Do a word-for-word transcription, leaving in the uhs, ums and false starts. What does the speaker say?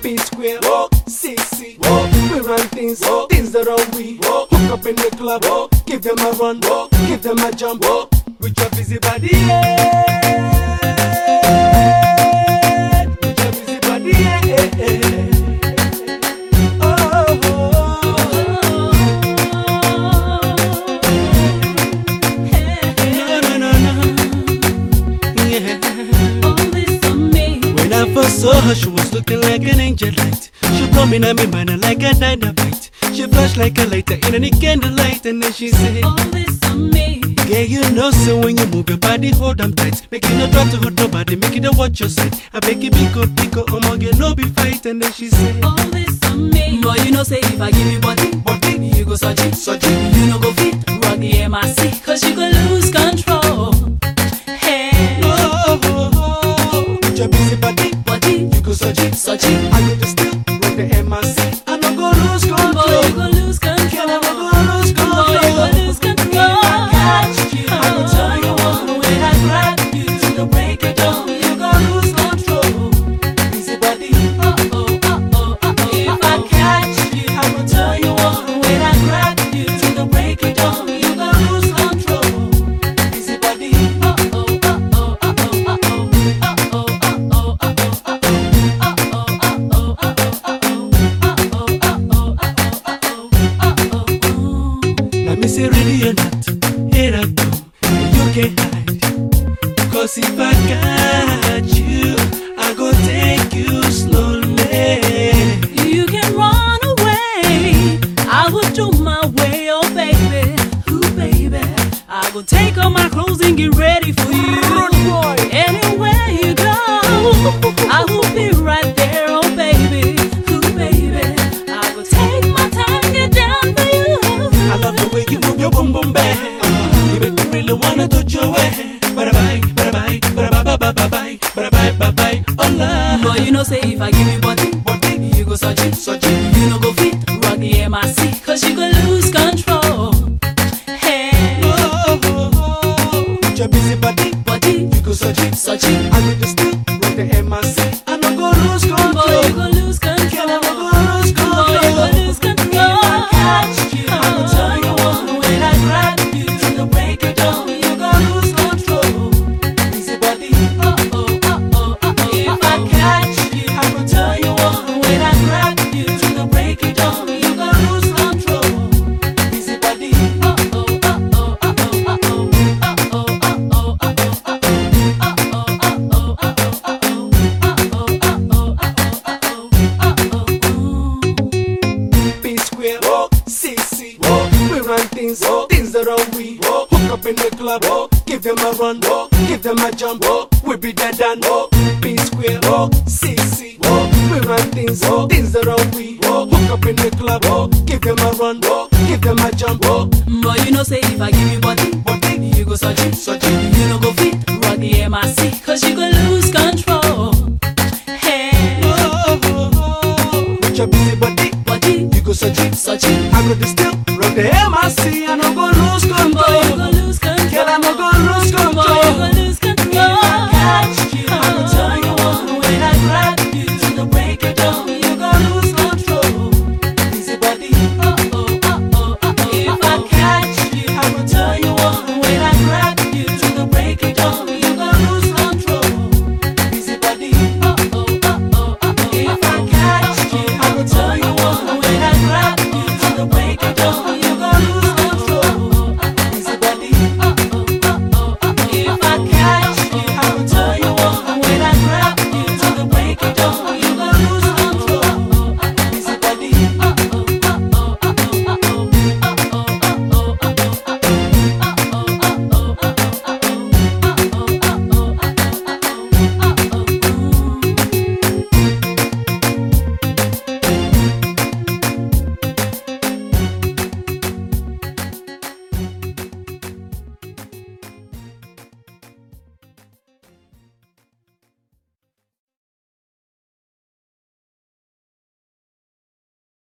P Square, walk, C C, walk. We run things, walk, things that are we. Walk, hook up in the club, walk, give them a run, walk, give them a jump, walk. With your busy body, yeah. With your busy body, yeah. Oh, oh, oh. No, no, no, no. Yeah. All this on me. When I first saw her, she was looking like an angel light. She blow me na me mind like a dynamite. She flash like a lighter in any candlelight, and then she said, All this on me. yeah, you know, so when you move your body, hold them tight. Make it no drop to hurt nobody, make it a watch your side. I beg you, pick up, pick up, um, get no be fight, and then she said, All this on me. Boy, you know, say if I give you body, body, you go search it, search it. you know, go fit, rock the M I C, cause you go lose control. Hey, Oh, oh, oh, with your busy body, body, you go search it, search it. I go to still rock the M I C. I no go lose control. Boy, you go lose control. Can I go lose control? Boy, you go lose control. Catch you, I will tell you one when I grab you to the break it down. You go lose control. Busy body. Oh, oh, oh, oh, oh, oh. If I catch you, I will tell you one when I grab you to the break it down. You go lose control. Busy body. Oh, oh, oh, oh, oh, oh, oh, oh, oh, oh, oh, oh, oh, oh. Let me say ready or not, here I go. You can't hide. Cause if I got you, I go take you slowly. You can run away, I will do my way, oh baby, ooh baby. I will take off my clothes and get ready for you. Anywhere you go, I will be right there, oh baby, ooh baby. I will take my time, get down for you. I love the way you move your boom boom bang. You make me really wanna touch your way. Bye bye, bye bye, bye bye, bye bye, bye bye, bye bye, bye. Oh love. Boy, you know say if I give you body, Body, you go search it, search it. you know go fit, rock the M I C, cause you go lose control. Hey, Oh, oh, oh. With your busy body, body, you go search it, search it. I go to still rock the M I C. I no go lose control. Boy, you go lose control. Can I no go lose control? Boy, you go lose control. If I catch you, I will tell you one when I grab you to the break it down. You go lose control. Busy body. Oh, oh, oh, oh, oh, oh. If I catch you, I will tell you one when I grab you to the break it down. You go lose control. Busy body. Oh, oh, oh, oh, oh, oh, oh. Oh, oh, oh, oh, oh, oh, oh. Oh, oh, oh, oh, oh, oh, oh. P Square, walk, C C, walk. We run things, walk, things that are we. Walk, hook up in the club, walk, give them a run, walk, give them a jump, walk. We be dead and walk. P Square, walk, C C, walk. We run things, walk, things that are we. Walk, hook up in the club, walk, give them a run, walk, give them a jump, walk. Boy, you know say if I give you body, Body, you go search it, search it. you know go fit, rock the M I C, cause you go lose control. Hey, Oh, oh, oh. With your busy body, body, you go search it, search it. I go to still rock the M I C. I no go